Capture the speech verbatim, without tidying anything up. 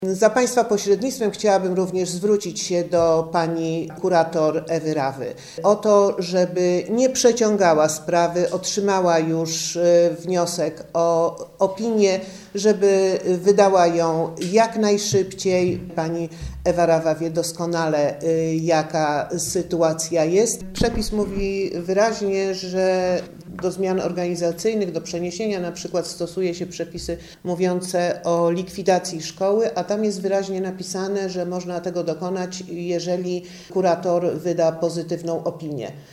Za Państwa pośrednictwem chciałabym również zwrócić się do pani kurator Ewy Rawy o to, żeby nie przeciągała sprawy, otrzymała już wniosek o opinię, żeby wydała ją jak najszybciej. Pani Ewa Rawa wie doskonale, jaka sytuacja jest. Przepis mówi wyraźnie, że do zmian organizacyjnych, do przeniesienia na przykład stosuje się przepisy mówiące o likwidacji szkoły, a tam jest wyraźnie napisane, że można tego dokonać, jeżeli kurator wyda pozytywną opinię.